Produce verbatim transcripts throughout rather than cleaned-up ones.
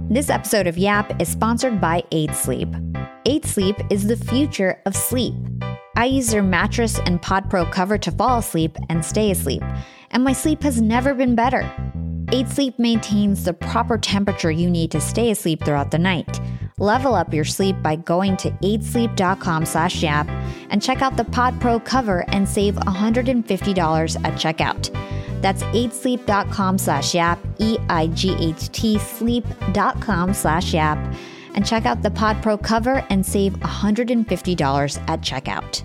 This episode of Yap is sponsored by eight sleep. eight sleep is the future of sleep. I use their mattress and PodPro cover to fall asleep and stay asleep, and my sleep has never been better. eight sleep maintains the proper temperature you need to stay asleep throughout the night. Level up your sleep by going to eight sleep dot com slash yap and check out the PodPro cover and save one hundred fifty dollars at checkout. That's eight sleep dot com slash yap, E I G H T sleep dot com slash yap, and check out the PodPro cover and save one hundred fifty dollars at checkout.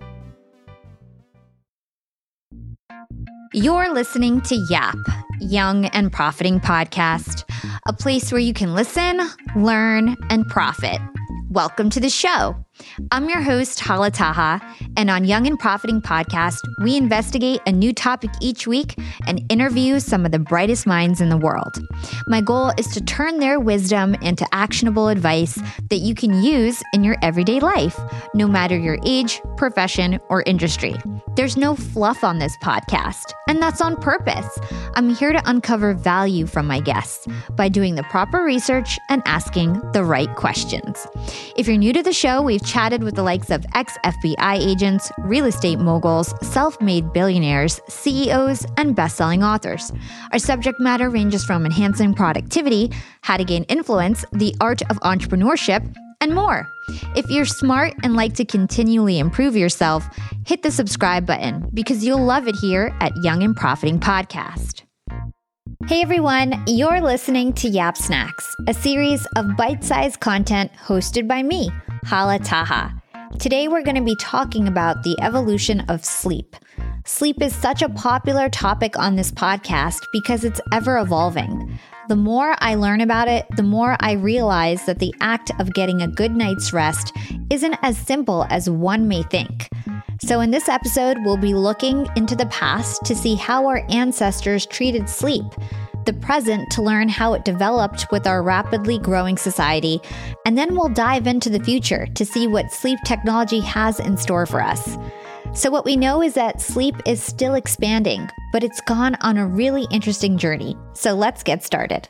You're listening to Yap, Young and Profiting Podcast, a place where you can listen, learn, and profit. Welcome to the show. I'm your host, Hala Taha, and on Young and Profiting Podcast, we investigate a new topic each week and interview some of the brightest minds in the world. My goal is to turn their wisdom into actionable advice that you can use in your everyday life, no matter your age, profession, or industry. There's no fluff on this podcast, and that's on purpose. I'm here to uncover value from my guests by doing the proper research and asking the right questions. If you're new to the show, we've chatted with the likes of ex-F B I agents, real estate moguls, self-made billionaires, C E Os, and best-selling authors. Our subject matter ranges from enhancing productivity, how to gain influence, the art of entrepreneurship, and more. If you're smart and like to continually improve yourself, hit the subscribe button because you'll love it here at Young and Profiting Podcast. Hey everyone, you're listening to Yap Snacks, a series of bite-sized content hosted by me, Hala Taha. Today we're going to be talking about the evolution of sleep. Sleep is such a popular topic on this podcast because it's ever evolving. The more I learn about it, the more I realize that the act of getting a good night's rest isn't as simple as one may think. So in this episode, we'll be looking into the past to see how our ancestors treated sleep, the present to learn how it developed with our rapidly growing society, and then we'll dive into the future to see what sleep technology has in store for us. So what we know is that sleep is still expanding, but it's gone on a really interesting journey. So let's get started.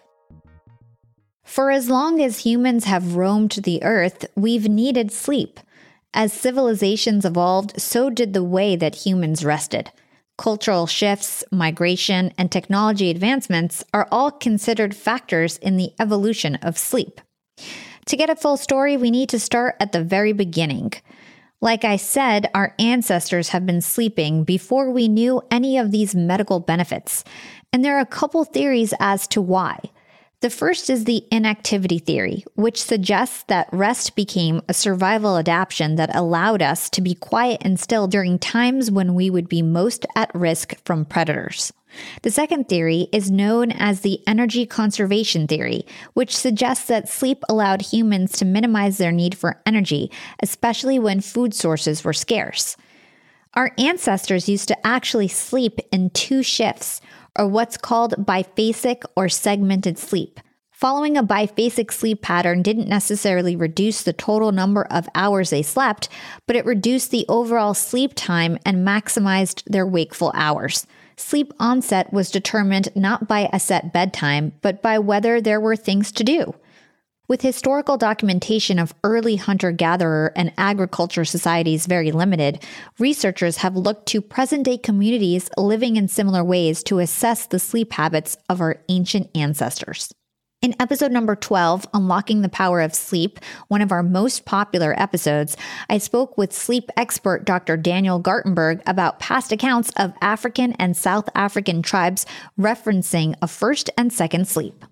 For as long as humans have roamed the earth, we've needed sleep. As civilizations evolved, so did the way that humans rested. Cultural shifts, migration, and technology advancements are all considered factors in the evolution of sleep. To get a full story, we need to start at the very beginning. Like I said, our ancestors have been sleeping before we knew any of these medical benefits, and there are a couple theories as to why. The first is the inactivity theory, which suggests that rest became a survival adaptation that allowed us to be quiet and still during times when we would be most at risk from predators. The second theory is known as the energy conservation theory, which suggests that sleep allowed humans to minimize their need for energy, especially when food sources were scarce. Our ancestors used to actually sleep in two shifts, or what's called biphasic or segmented sleep. Following a biphasic sleep pattern didn't necessarily reduce the total number of hours they slept, but it reduced the overall sleep time and maximized their wakeful hours. Sleep onset was determined not by a set bedtime, but by whether there were things to do. With historical documentation of early hunter-gatherer and agriculture societies very limited, researchers have looked to present-day communities living in similar ways to assess the sleep habits of our ancient ancestors. In episode number twelve, Unlocking the Power of Sleep, one of our most popular episodes, I spoke with sleep expert Doctor Daniel Gartenberg about past accounts of African and South African tribes referencing a first and second sleep.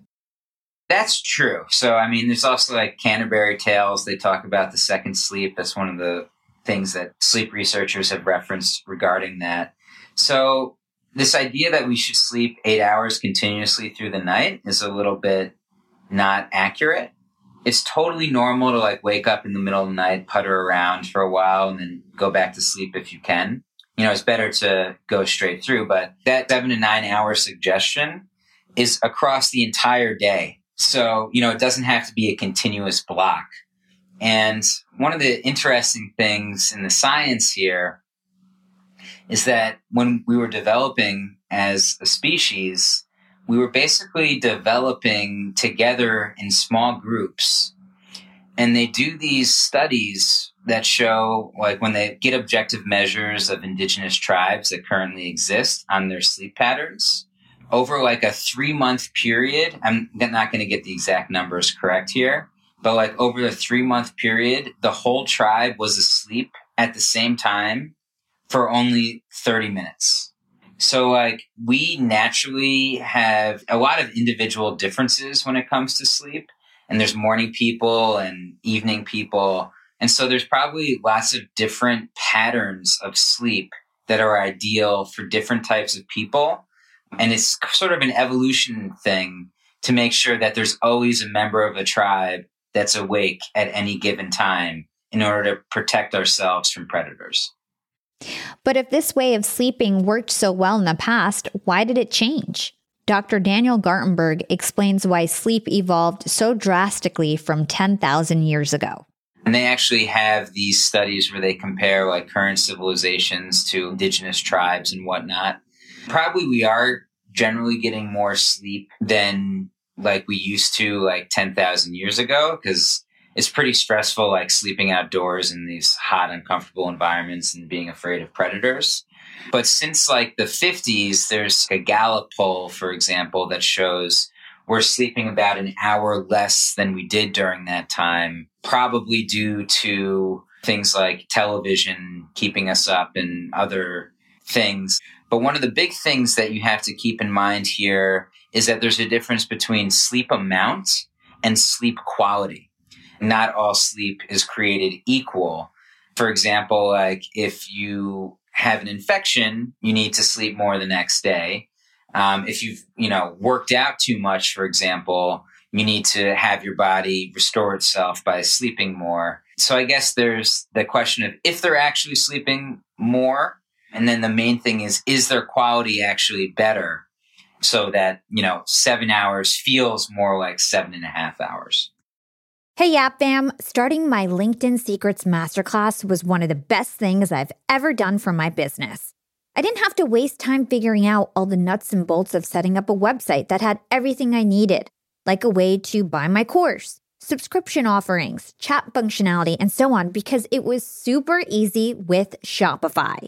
That's true. So, I mean, there's also like Canterbury Tales. They talk about the second sleep. That's one of the things that sleep researchers have referenced regarding that. So this idea that we should sleep eight hours continuously through the night is a little bit not accurate. It's totally normal to like wake up in the middle of the night, putter around for a while, and then go back to sleep if you can. You know, it's better to go straight through, but that seven to nine hour suggestion is across the entire day. So, you know, it doesn't have to be a continuous block. And one of the interesting things in the science here is that when we were developing as a species, we were basically developing together in small groups. And they do these studies that show, like, when they get objective measures of indigenous tribes that currently exist on their sleep patterns over like a three month period. I'm not going to get the exact numbers correct here, but like over the three month period, the whole tribe was asleep at the same time for only thirty minutes. So like we naturally have a lot of individual differences when it comes to sleep. And there's morning people and evening people. And so there's probably lots of different patterns of sleep that are ideal for different types of people. And it's sort of an evolution thing to make sure that there's always a member of a tribe that's awake at any given time in order to protect ourselves from predators. But if this way of sleeping worked so well in the past, why did it change? Doctor Daniel Gartenberg explains why sleep evolved so drastically from ten thousand years ago. And they actually have these studies where they compare like current civilizations to indigenous tribes and whatnot. Probably we are generally getting more sleep than like we used to like ten thousand years ago, because it's pretty stressful, like sleeping outdoors in these hot, uncomfortable environments and being afraid of predators. But since like the fifties, there's a Gallup poll, for example, that shows we're sleeping about an hour less than we did during that time, probably due to things like television keeping us up and other things. But one of the big things that you have to keep in mind here is that there's a difference between sleep amount and sleep quality. Not all sleep is created equal. For example, like if you have an infection, you need to sleep more the next day. Um, if you've, you know, worked out too much, for example, you need to have your body restore itself by sleeping more. So I guess there's the question of if they're actually sleeping more. And then the main thing is, is their quality actually better so that, you know, seven hours feels more like seven and a half hours? Hey, Yap Fam, starting my LinkedIn Secrets Masterclass was one of the best things I've ever done for my business. I didn't have to waste time figuring out all the nuts and bolts of setting up a website that had everything I needed, like a way to buy my course, subscription offerings, chat functionality, and so on, because it was super easy with Shopify.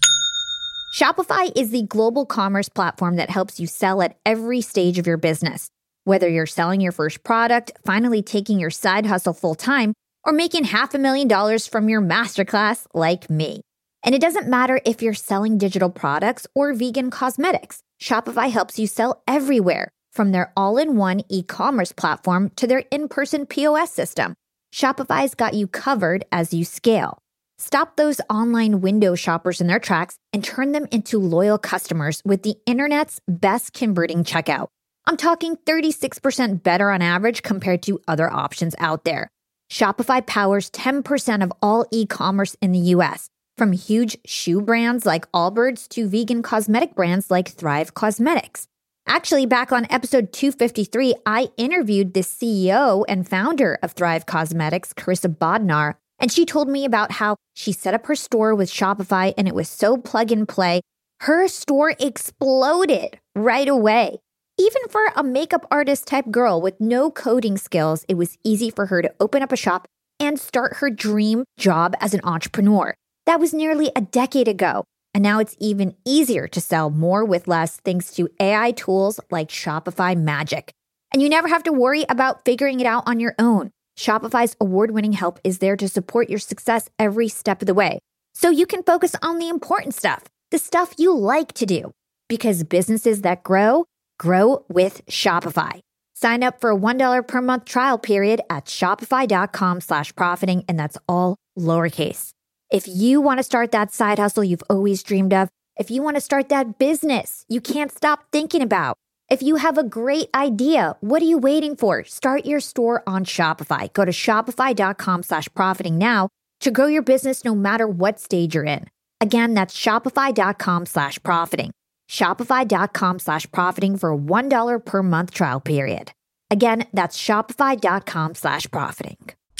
Shopify is the global commerce platform that helps you sell at every stage of your business. Whether you're selling your first product, finally taking your side hustle full-time, or making half a million dollars from your masterclass like me. And it doesn't matter if you're selling digital products or vegan cosmetics. Shopify helps you sell everywhere, from their all-in-one e-commerce platform to their in-person P O S system. Shopify's got you covered as you scale. Stop those online window shoppers in their tracks and turn them into loyal customers with the internet's best converting checkout. I'm talking thirty-six percent better on average compared to other options out there. Shopify powers ten percent of all e-commerce in the U S, from huge shoe brands like Allbirds to vegan cosmetic brands like Thrive Cosmetics. Actually, back on episode two fifty-three, I interviewed the C E O and founder of Thrive Cosmetics, Carissa Bodnar, and she told me about how she set up her store with Shopify and it was so plug and play. Her store exploded right away. Even for a makeup artist type girl with no coding skills, it was easy for her to open up a shop and start her dream job as an entrepreneur. That was nearly a decade ago. And now it's even easier to sell more with less thanks to A I tools like Shopify Magic. And you never have to worry about figuring it out on your own. Shopify's award-winning help is there to support your success every step of the way. So you can focus on the important stuff, the stuff you like to do. Because businesses that grow, grow with Shopify. Sign up for a one dollar per month trial period at shopify.com slash profiting, and that's all lowercase. If you want to start that side hustle you've always dreamed of, if you want to start that business you can't stop thinking about, if you have a great idea, what are you waiting for? Start your store on Shopify. Go to shopify.com slash profiting now to grow your business no matter what stage you're in. Again, that's shopify.com slash profiting. Shopify.com slash profiting for a one dollar per month trial period. Again, that's shopify.com slash profiting.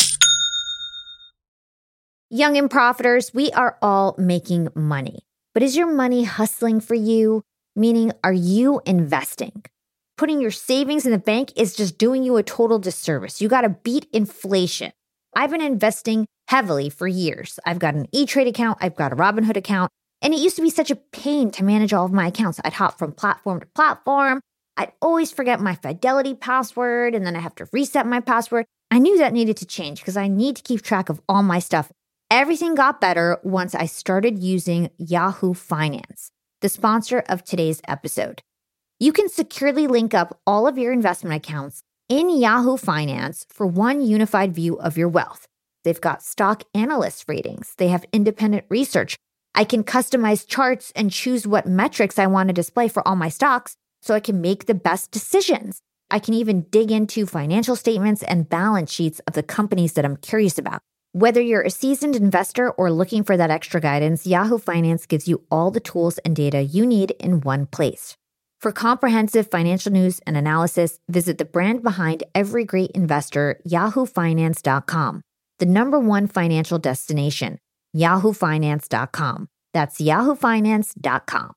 Young and profiters, we are all making money. But is your money hustling for you? Meaning, are you investing? putting your savings in the bank is just doing you a total disservice. You got to beat inflation. I've been investing heavily for years. I've got an E-Trade account. I've got a Robinhood account. And it used to be such a pain to manage all of my accounts. I'd hop from platform to platform. I'd always forget my Fidelity password, and then I have to reset my password. I knew that needed to change because I need to keep track of all my stuff. Everything got better once I started using Yahoo Finance, the sponsor of today's episode. You can securely link up all of your investment accounts in Yahoo Finance for one unified view of your wealth. They've got stock analyst ratings. They have independent research. I can customize charts and choose what metrics I want to display for all my stocks so I can make the best decisions. I can even dig into financial statements and balance sheets of the companies that I'm curious about. Whether you're a seasoned investor or looking for that extra guidance, Yahoo Finance gives you all the tools and data you need in one place. For comprehensive financial news and analysis, visit the brand behind every great investor, yahoo finance dot com, the number one financial destination, yahoo finance dot com. That's yahoo finance dot com.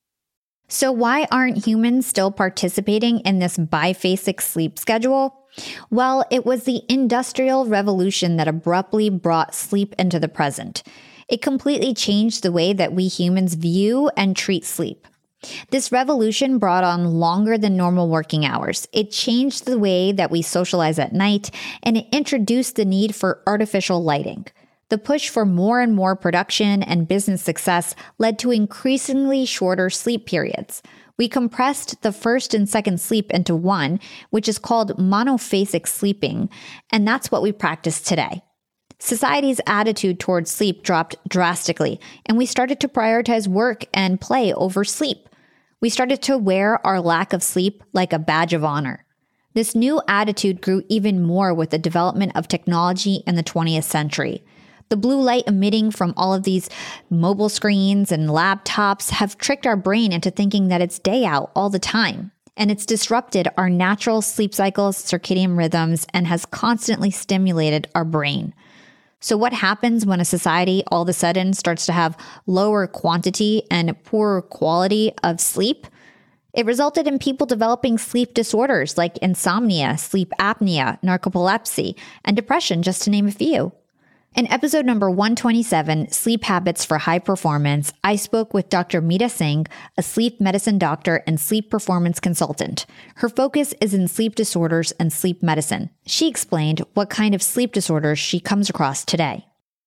So why aren't humans still participating in this biphasic sleep schedule? Well, it was the Industrial Revolution that abruptly brought sleep into the present. It completely changed the way that we humans view and treat sleep. This revolution brought on longer than normal working hours. It changed the way that we socialize at night, and it introduced the need for artificial lighting. The push for more and more production and business success led to increasingly shorter sleep periods. We compressed the first and second sleep into one, which is called monophasic sleeping, and that's what we practice today. Society's attitude towards sleep dropped drastically, and we started to prioritize work and play over sleep. We started to wear our lack of sleep like a badge of honor. This new attitude grew even more with the development of technology in the twentieth century. The blue light emitting from all of these mobile screens and laptops have tricked our brain into thinking that it's day out all the time. And it's disrupted our natural sleep cycles, circadian rhythms, and has constantly stimulated our brain. So what happens when a society all of a sudden starts to have lower quantity and poorer quality of sleep? It resulted in people developing sleep disorders like insomnia, sleep apnea, narcolepsy, and depression, just to name a few. In episode number one twenty-seven, Sleep Habits for High Performance, I spoke with Doctor Meeta Singh, a sleep medicine doctor and sleep performance consultant. Her focus is in sleep disorders and sleep medicine. She explained what kind of sleep disorders she comes across today.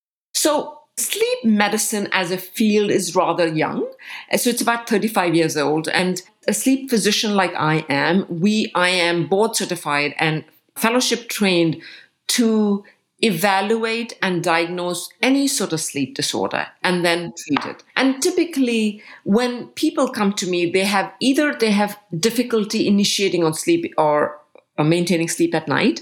So sleep medicine as a field is rather young. So it's about thirty-five years old. And a sleep physician like I am, we I am board certified and fellowship trained to evaluate and diagnose any sort of sleep disorder and then treat it. And typically when people come to me, they have either they have difficulty initiating on sleep or, or maintaining sleep at night,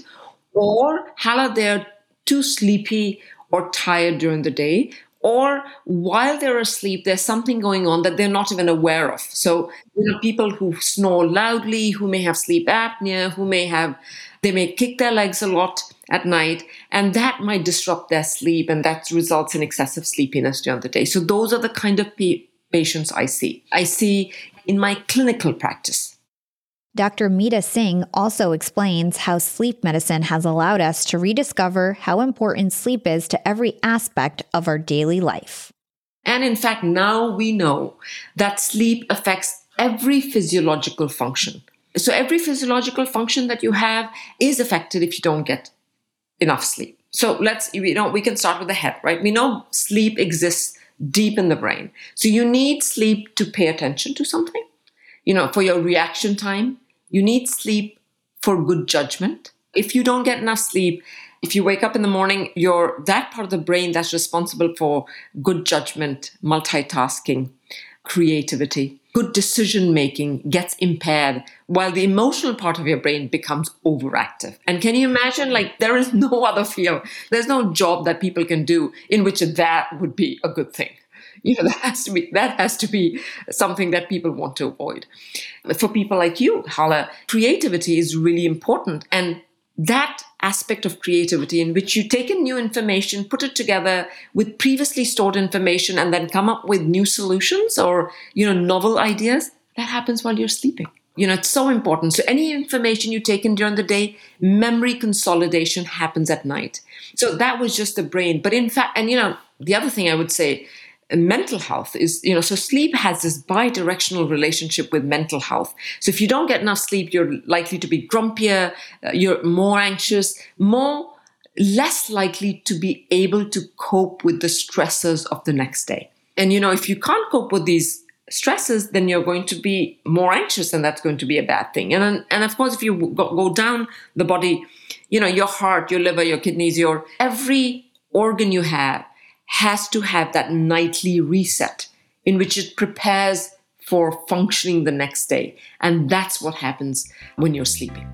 or Hala, they're too sleepy or tired during the day, or while they're asleep, there's something going on that they're not even aware of. So, you know, people who snore loudly, who may have sleep apnea, who may have, they may kick their legs a lot at night, and that might disrupt their sleep, and that results in excessive sleepiness during the day. So those are the kind of pa- patients I see. I see in my clinical practice. Doctor Meeta Singh also explains how sleep medicine has allowed us to rediscover how important sleep is to every aspect of our daily life. And in fact, now we know that sleep affects every physiological function. So every physiological function that you have is affected if you don't get enough sleep. So let's, you know, we can start with the head, right? We know sleep exists deep in the brain. So you need sleep to pay attention to something, you know, for your reaction time. You need sleep for good judgment. If you don't get enough sleep, if you wake up in the morning, your that part of the brain that's responsible for good judgment, multitasking, creativity, good decision making gets impaired, while the emotional part of your brain becomes overactive. And can you imagine, like, there is no other field, there's no job that people can do in which that would be a good thing. You know, that has to be that has to be something that people want to avoid. For people like you, Hala, creativity is really important. And that aspect of creativity in which you take in new information, put it together with previously stored information, and then come up with new solutions or, you know, novel ideas, that happens while you're sleeping. You know, it's so important. So any information you take in during the day, memory consolidation happens at night. So that was just the brain. But in fact, and you know, the other thing I would say, mental health is, you know, so sleep has this bi-directional relationship with mental health. So if you don't get enough sleep, you're likely to be grumpier, uh, you're more anxious, more, less likely to be able to cope with the stresses of the next day. And, you know, if you can't cope with these stresses, then you're going to be more anxious, and that's going to be a bad thing. And and of course, if you go, go down the body, you know, your heart, your liver, your kidneys, your every organ you have has to have that nightly reset in which it prepares for functioning the next day. And that's what happens when you're sleeping.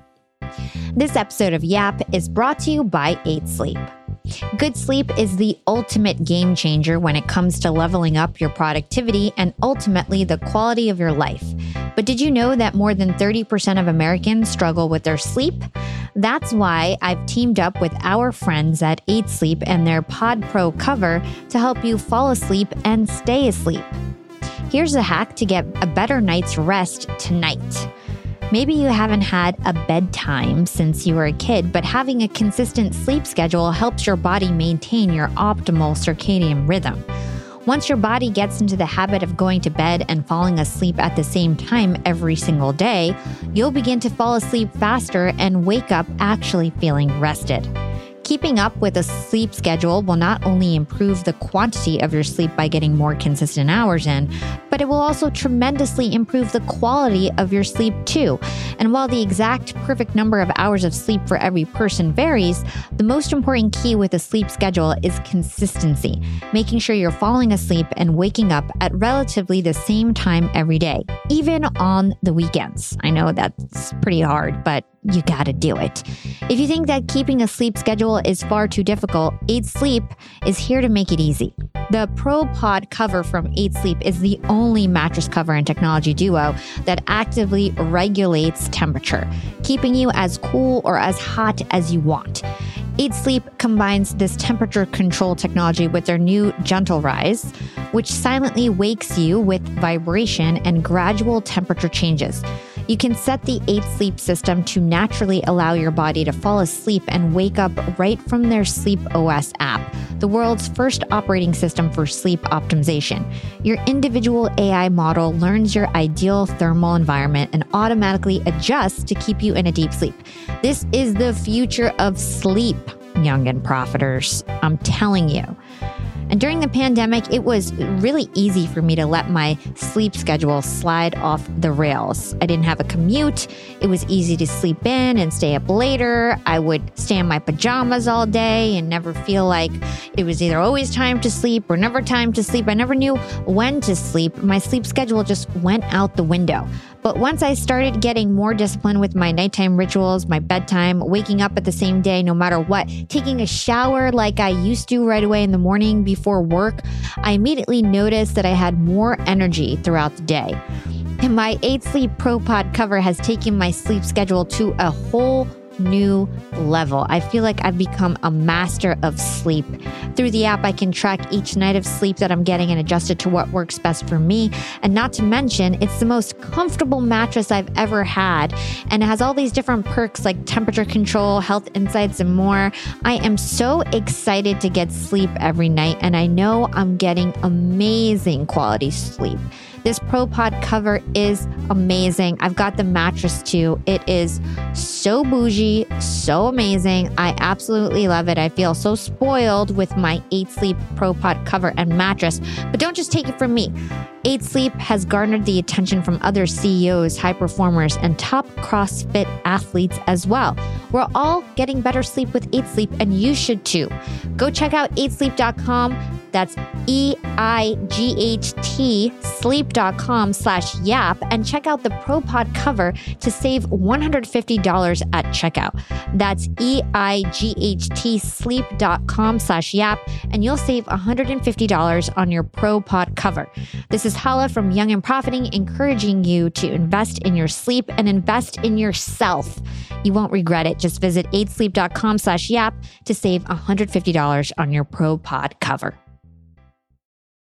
This episode of Yap is brought to you by eight sleep. Good sleep is the ultimate game changer when it comes to leveling up your productivity and ultimately the quality of your life. But did you know that more than thirty percent of Americans struggle with their sleep? That's why I've teamed up with our friends at eight sleep and their Pod Pro cover to help you fall asleep and stay asleep. Here's a hack to get a better night's rest tonight. Maybe you haven't had a bedtime since you were a kid, but having a consistent sleep schedule helps your body maintain your optimal circadian rhythm. Once your body gets into the habit of going to bed and falling asleep at the same time every single day, you'll begin to fall asleep faster and wake up actually feeling rested. Keeping up with a sleep schedule will not only improve the quantity of your sleep by getting more consistent hours in, but it will also tremendously improve the quality of your sleep too. And while the exact perfect number of hours of sleep for every person varies, the most important key with a sleep schedule is consistency, making sure you're falling asleep and waking up at relatively the same time every day, even on the weekends. I know that's pretty hard, but you gotta do it. If you think that keeping a sleep schedule is far too difficult, eight sleep is here to make it easy. The Pro Pod cover from eight sleep is the only mattress cover and technology duo that actively regulates temperature, keeping you as cool or as hot as you want. eight sleep combines this temperature control technology with their new Gentle Rise, which silently wakes you with vibration and gradual temperature changes. You can set the eight sleep system to naturally allow your body to fall asleep and wake up right from their Sleep O S app, the world's first operating system for sleep optimization. Your individual A I model learns your ideal thermal environment and automatically adjusts to keep you in a deep sleep. This is the future of sleep, young and profiters. I'm telling you. And during the pandemic, it was really easy for me to let my sleep schedule slide off the rails. I didn't have a commute. It was easy to sleep in and stay up later. I would stay in my pajamas all day and never feel like it was either always time to sleep or never time to sleep. I never knew when to sleep. My sleep schedule just went out the window. But once I started getting more disciplined with my nighttime rituals, my bedtime, waking up at the same day no matter what, taking a shower like I used to right away in the morning before work, I immediately noticed that I had more energy throughout the day. And my eight sleep Pro Pod cover has taken my sleep schedule to a whole new level. I feel like I've become a master of sleep. Through the app, I can track each night of sleep that I'm getting and adjust it to what works best for me. And not to mention, it's the most comfortable mattress I've ever had. And it has all these different perks like temperature control, health insights, and more. I am so excited to get sleep every night, and I know I'm getting amazing quality sleep. This Pro Pod cover is amazing. I've got the mattress too. It is so bougie, so amazing. I absolutely love it. I feel so spoiled with my eight sleep Pro Pod cover and mattress. But don't just take it from me. eight sleep has garnered the attention from other C E Os, high performers, and top CrossFit athletes as well. We're all getting better sleep with eight sleep, and you should too. Go check out eight sleep dot com. That's E I G H T sleep.com slash yap and check out the Pro Pod cover to save one hundred fifty dollars at checkout. That's E I G H T sleep.com slash yap and you'll save one hundred fifty dollars on your Pro Pod cover. This is Hala from Young and Profiting, encouraging you to invest in your sleep and invest in yourself. You won't regret it. Just visit eight sleep dot com slash yap to save one hundred fifty dollars on your Pro Pod cover.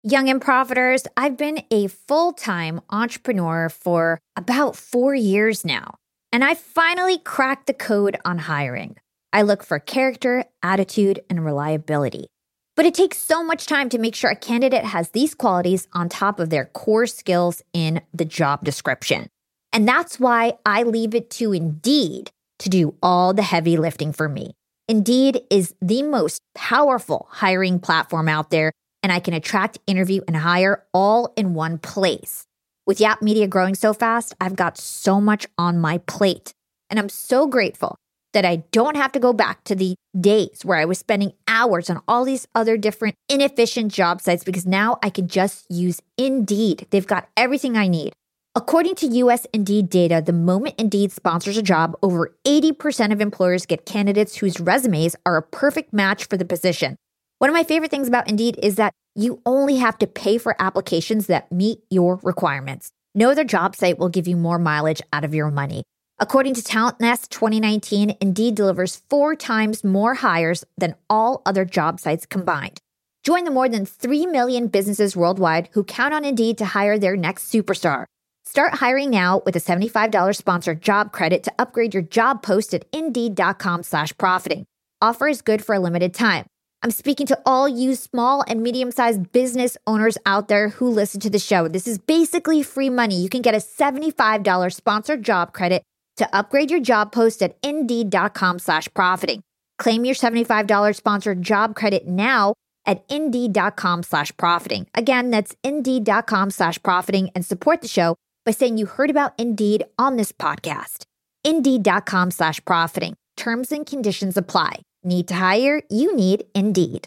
Young and Profiters, I've been a full-time entrepreneur for about four years now, and I finally cracked the code on hiring. I look for character, attitude, and reliability. But it takes so much time to make sure a candidate has these qualities on top of their core skills in the job description. And that's why I leave it to Indeed to do all the heavy lifting for me. Indeed is the most powerful hiring platform out there, and I can attract, interview, and hire all in one place. With Yap Media growing so fast, I've got so much on my plate, and I'm so grateful that I don't have to go back to the days where I was spending hours on all these other different inefficient job sites, because now I can just use Indeed. They've got everything I need. According to U S Indeed data, the moment Indeed sponsors a job, over eighty percent of employers get candidates whose resumes are a perfect match for the position. One of my favorite things about Indeed is that you only have to pay for applications that meet your requirements. No other job site will give you more mileage out of your money. According to Talent Nest twenty nineteen, Indeed delivers four times more hires than all other job sites combined. Join the more than three million businesses worldwide who count on Indeed to hire their next superstar. Start hiring now with a seventy-five dollars sponsored job credit to upgrade your job post at Indeed.com slash profiting. Offer is good for a limited time. I'm speaking to all you small and medium-sized business owners out there who listen to the show. This is basically free money. You can get a seventy-five dollars sponsored job credit to upgrade your job post at Indeed.com slash profiting. Claim your seventy-five dollars sponsored job credit now at Indeed.com slash profiting. Again, that's Indeed.com slash profiting, and support the show by saying you heard about Indeed on this podcast. Indeed.com slash profiting. Terms and conditions apply. Need to hire? You need Indeed.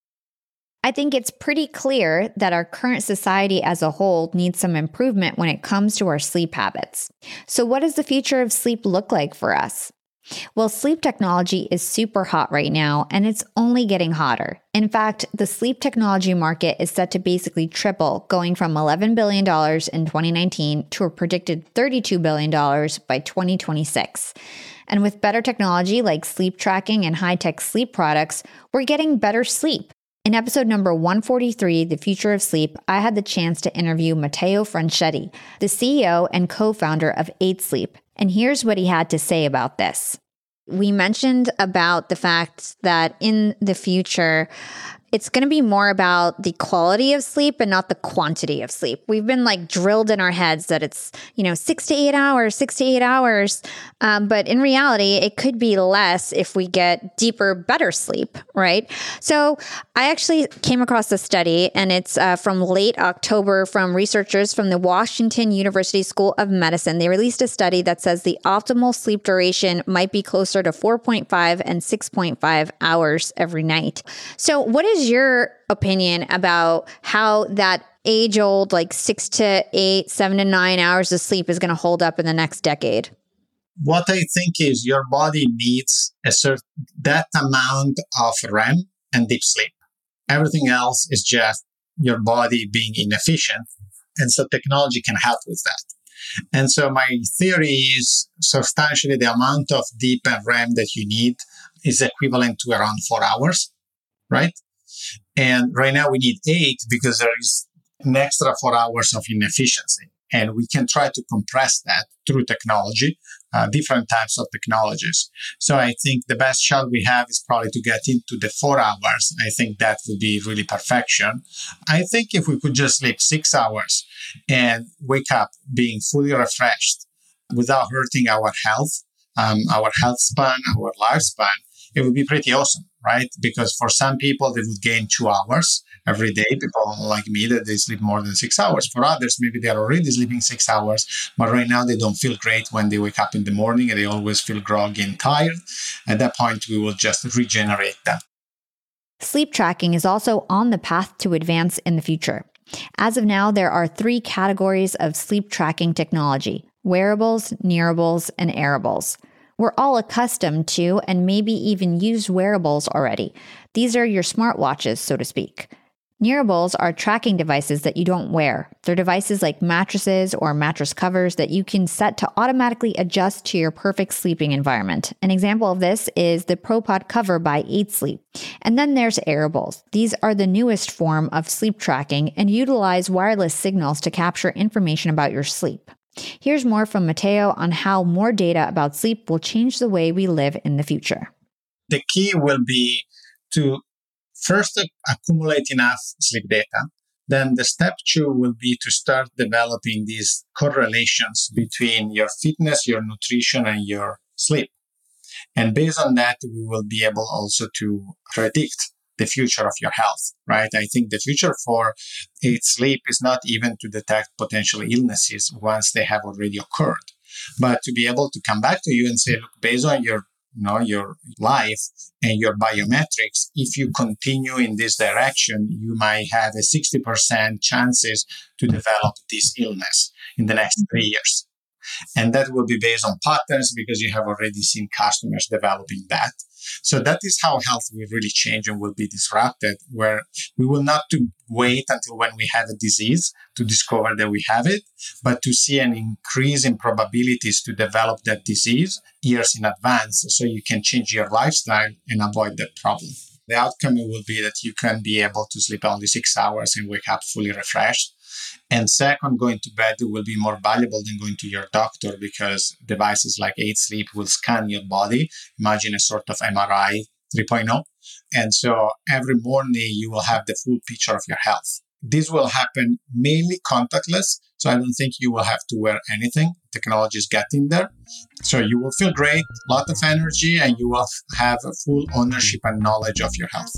I think it's pretty clear that our current society as a whole needs some improvement when it comes to our sleep habits. So what does the future of sleep look like for us? Well, sleep technology is super hot right now, and it's only getting hotter. In fact, the sleep technology market is set to basically triple, going from eleven billion dollars in twenty nineteen to a predicted thirty-two billion dollars by twenty twenty-six. And with better technology like sleep tracking and high-tech sleep products, we're getting better sleep. In episode number one forty-three, The Future of Sleep, I had the chance to interview Matteo Franchetti, the C E O and co-founder of eight sleep. And here's what he had to say about this. We mentioned about the fact that in the future, it's going to be more about the quality of sleep and not the quantity of sleep. We've been like drilled in our heads that it's, you know, six to eight hours, six to eight hours. Um, but in reality, it could be less if we get deeper, better sleep, right? So I actually came across a study, and it's uh, from late October from researchers from the Washington University School of Medicine. They released a study that says the optimal sleep duration might be closer to four point five and six point five hours every night. So what is your opinion about how that age-old, like six to eight, seven to nine hours of sleep is going to hold up in the next decade? What I think is your body needs a certain that amount of R E M and deep sleep. Everything else is just your body being inefficient, and so technology can help with that. And so my theory is substantially the amount of deep and R E M that you need is equivalent to around four hours, right? And right now we need eight because there is an extra four hours of inefficiency. And we can try to compress that through technology, uh, different types of technologies. So I think the best shot we have is probably to get into the four hours. I think that would be really perfection. I think if we could just sleep six hours and wake up being fully refreshed without hurting our health, um, our health span, our lifespan, it would be pretty awesome, right? Because for some people, they would gain two hours every day. People like me that they sleep more than six hours. For others, maybe they're already sleeping six hours, but right now they don't feel great when they wake up in the morning and they always feel groggy and tired. At that point, we will just regenerate that. Sleep tracking is also on the path to advance in the future. As of now, there are three categories of sleep tracking technology: wearables, nearables, and airables. We're all accustomed to and maybe even use wearables already. These are your smartwatches, so to speak. Nearables are tracking devices that you don't wear. They're devices like mattresses or mattress covers that you can set to automatically adjust to your perfect sleeping environment. An example of this is the ProPod cover by eight sleep. And then there's Airables. These are the newest form of sleep tracking and utilize wireless signals to capture information about your sleep. Here's more from Matteo on how more data about sleep will change the way we live in the future. The key will be to first accumulate enough sleep data. Then the step two will be to start developing these correlations between your fitness, your nutrition, and your sleep. And based on that, we will be able also to predict the future of your health, right? I think the future for eight sleep is not even to detect potential illnesses once they have already occurred, but to be able to come back to you and say, look, based on your you know, your life and your biometrics, if you continue in this direction, you might have a sixty percent chances to develop this illness in the next three years. And that will be based on patterns because you have already seen customers developing that. So that is how health will really change and will be disrupted, where we will not to wait until when we have a disease to discover that we have it, but to see an increase in probabilities to develop that disease years in advance so you can change your lifestyle and avoid that problem. The outcome will be that you can be able to sleep only six hours and wake up fully refreshed. And second, going to bed will be more valuable than going to your doctor because devices like eight sleep will scan your body. Imagine a sort of M R I three point oh. And so every morning you will have the full picture of your health. This will happen mainly contactless. So I don't think you will have to wear anything. Technology is getting there. So you will feel great, a lot of energy, and you will have a full ownership and knowledge of your health.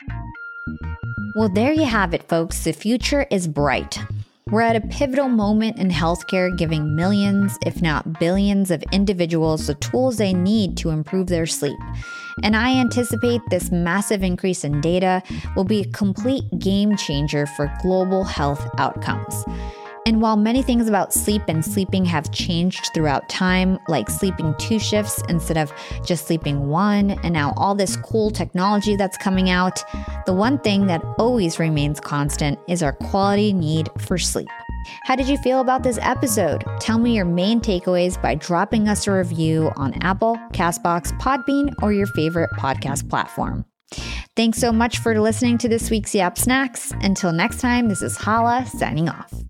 Well, there you have it, folks. The future is bright. We're at a pivotal moment in healthcare, giving millions, if not billions, of individuals the tools they need to improve their sleep. And I anticipate this massive increase in data will be a complete game changer for global health outcomes. And while many things about sleep and sleeping have changed throughout time, like sleeping two shifts instead of just sleeping one, and now all this cool technology that's coming out, the one thing that always remains constant is our quality need for sleep. How did you feel about this episode? Tell me your main takeaways by dropping us a review on Apple, Castbox, Podbean, or your favorite podcast platform. Thanks so much for listening to this week's Yap Snacks. Until next time, this is Hala signing off.